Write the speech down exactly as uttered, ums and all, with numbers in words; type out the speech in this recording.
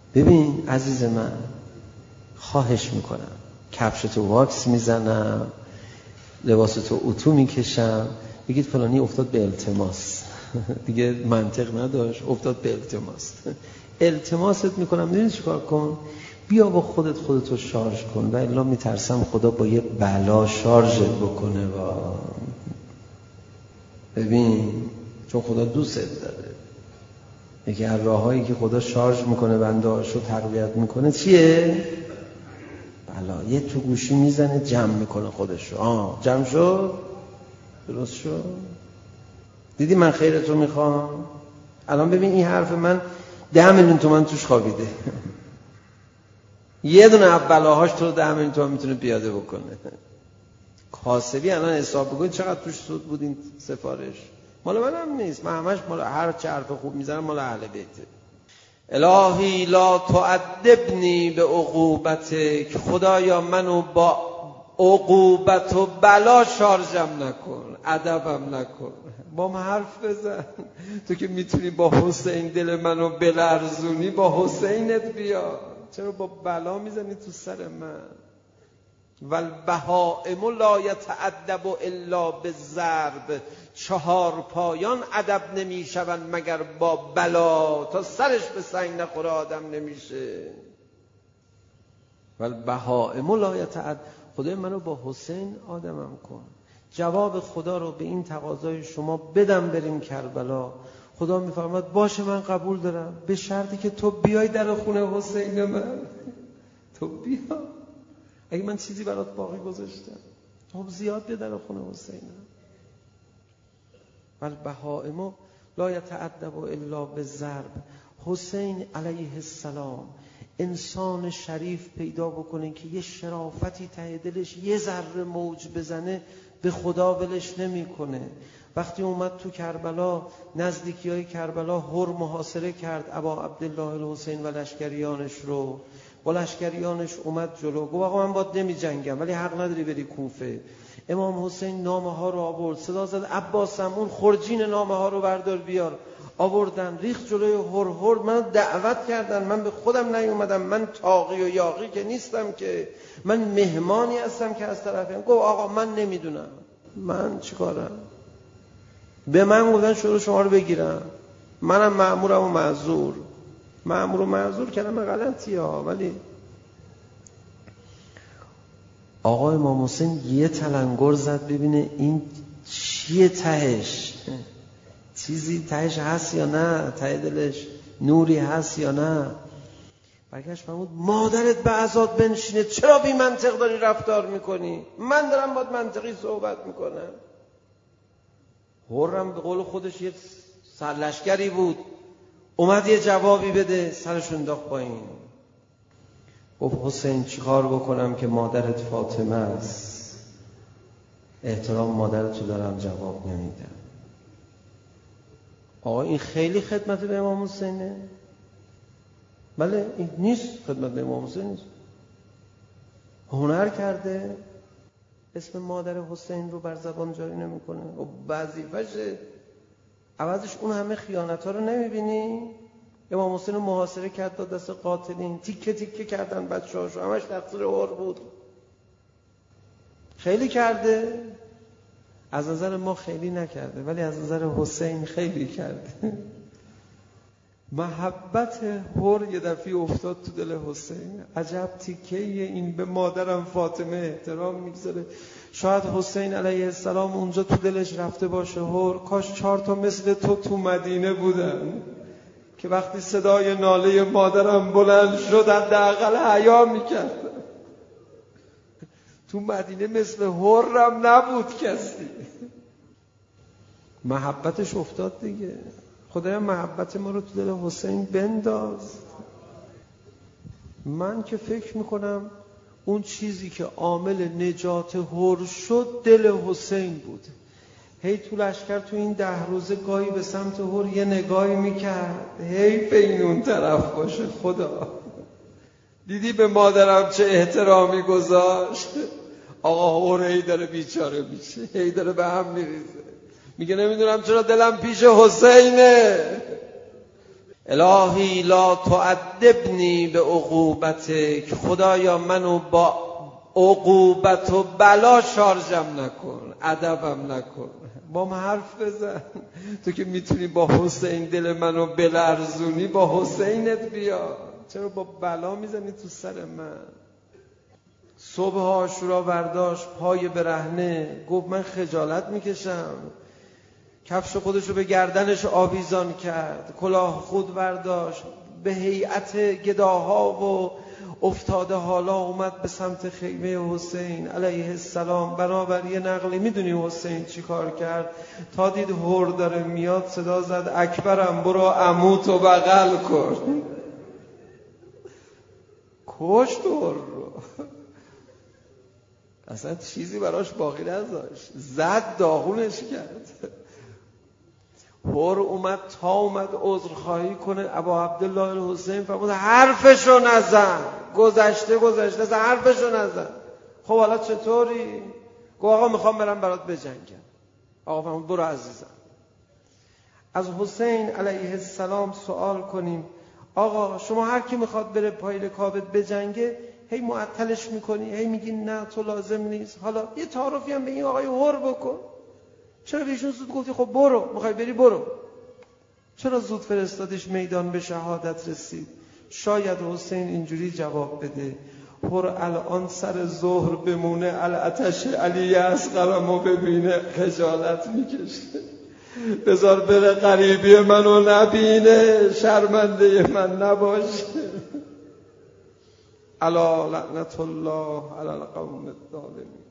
ببین عزیز من، خواهش میکنم، کفشتو واکس میزنم، لباستو اتو میکشم، بگید فلانی افتاد به التماس. دیگه منطق نداشت، افتاد به التماس. التماست میکنم، میدونی چیکار کن؟ بیا با خودت خودتو شارژ کن، و الا میترسم خدا با یه بلا شارژت بکنه. و ببین، چون خدا دوستت داره. یکی از راهایی که خدا شارژ میکنه بنده‌هاشو تقویت میکنه چیه؟ بلا. یه تو گوشی میزنه جمع میکنه خودشو. آه جمع شد، درست شد. دیدی من خیرتو میخوام؟ الان ببین این حرف من ده میلیون تومان توش خوابیده. یه دونه از بلاهاش تو ده میلیون تومان میتونه پیاده بکنه. کاسبی الان حساب بکنید چقدر توش سود بود این سفارش. مال من هم نیست، من همش مال هر چه حرف خوب میزنم مال اهل بیته. الهی لا تعذبنی به عقوبتک، خدایا منو با عقوبت و بلا شارژم نکن، ادبم نکن. با من حرف بزن. تو که میتونی با حسین دل منو بلرزونی، با حسینت بیا. چرا با بلا میزنی تو سر من؟ والبهائم لا یتأدب الا بالضرب، چهار پایان ادب نمیشوند مگر با بلا. تا سرش به سنگ نخوره آدم نمیشه. والبهائم لا یتأدب، خدای منو با حسین آدمم کن. جواب خدا رو به این تقاضای شما بدم بریم کربلا. خدا میفرماد باشه من قبول دارم، به شرطی که تو بیای در خونه حسین من. تو بیا. اگه من چیزی برات باقی گذاشتم، خب زیاد بیا در خونه حسین. والبهائم لا یتأدب الا بالضرب. حسین علیه السلام انسان شریف پیدا بکنه که یه شرافتی ته دلش یه ذره موج بزنه، به خدا ولش نمیکنه. وقتی اومد تو کربلا، نزدیکی های کربلا هر محاصره کرد ابا عبدالله الحسین و لشکریانش رو. با لشکریانش اومد جلو، گفت آقا من باید نمی جنگم ولی حق نداری بری کوفه. امام حسین نامه ها رو آورد، صدا زد عباسم اون خرجین نامه ها رو بردار بیار. آوردن، ریخت جلوی هر هر. من دعوت کردن، من به خودم نیومدم، من تاقی و یاقی که نیستم، که من مهمانی هستم که از طرفم. گفت آقا من نمیدونم، من چیکارم؟ به من گفتن شروع شما رو بگیرم، منم مأمورم و معذور. مأمور و معذور کلمه غلطیه ها، ولی آقا امام حسین یه تلنگر زد ببینه این چیه تهش، چیزی تهش هست یا نه، ته دلش نوری هست یا نه. برگشت فرمود مادرت به عزاد بنشینه، چرا بی منطق داری رفتار میکنی؟ من دارم باید منطقی صحبت میکنم. هرم به قول خودش یه سرلشکری بود، اومد یه جوابی بده، سرش انداخت پایین. گفت حسین چیکار بکنم که مادرت فاطمه است؟ احترام مادرتو دارم، جواب نمیدم. آقا این خیلی خدمت به امام حسینه؟ بله این نیست خدمت به امام حسین نیست. هنر کرده اسم مادر حسین رو بر زبان جاری نمیکنه و وظیفشه. عوضش اون همه خیانت ها رو نمیبینی؟ امام حسین رو محاصره کرد، داد دست قاتلین، تیکه تیکه کردن بچه هاشو، همش تقصیر هر بود. خیلی کرده، از نظر ما خیلی نکرده، ولی از نظر حسین خیلی کرده. محبت هر یه دفعه افتاد تو دل حسین. عجب تیکه این به مادرم فاطمه احترام میگذاره. شاید حسین علیه السلام اونجا تو دلش رفته باشه هر کاش چهار تا مثل تو تو مدینه بودن که وقتی صدای ناله مادرم بلند شد حداقل حیا میکرد. تو مدینه مثل هرم نبود کسی. محبتش افتاد دیگه. خدایا محبت ما رو تو دل حسین بنداز. من که فکر میکنم اون چیزی که عامل نجات هر شد دل حسین بود. هی تو لشکر تو این ده روزه گاهی به سمت هر یه نگاهی میکرد، هی این اون طرف باشه. خدا دیدی به مادرم چه احترامی گذاشت. آقا هر هی داره بیچاره میشه، هی داره به هم میریزه، میگه نمیدونم چرا دلم پیش حسینه. الهی لا تعذبنی به عقوبتک، خدایا منو با عقوبت و بلا شارژم نکن، ادبم نکن. با من حرف بزن، تو که میتونی با حسین دل منو بلرزونی، با حسینت بیا، چرا با بلا میزنی تو سر من؟ صبح عاشورا برداشت پای برهنه، گفت من خجالت میکشم. کفش خودشو به گردنش آویزان کرد، کلاه خود برداشت، به هیئت گداها و افتاده حالا اومد به سمت خیمه حسین علیه السلام. بنابر یه نقلی میدونی حسین چی کار کرد؟ تا دید هر داره میاد صدا زد اکبرم برو عموتو بغل کن. کشت هر رو، اصلا چیزی براش باقی نذاشت، زد داغونش کرد. هر اومد تا اومد عذرخواهی کنه، ابا عبدالله الحسین فرمود حرفشو نزن، گذشته گذشته، اصلا حرفشو نزن. خب حالا چطوری؟ گفت آقا میخوام برم برات بجنگم. آقا فرمود برو عزیزم. از حسین علیه السلام سوال کنیم آقا شما هر کی میخواد بره پای رکابت بجنگه هی معطلش میکنی، هی میگی نه تو لازم نیست، حالا یه تعارفی هم به این آقای هر بکن. چرا بهشون زود گفتی خب برو، میخوای بری برو؟ چرا زود فرستادیش میدان به شهادت رسید؟ شاید حسین اینجوری جواب بده هر الان سر ظهر بمونه، الاتش علی اصغرمو ببینه خجالت میکشه، بذار بره غریبی منو نبینه، شرمنده من نباشه. الا لعنت الله علی القوم الظالمین.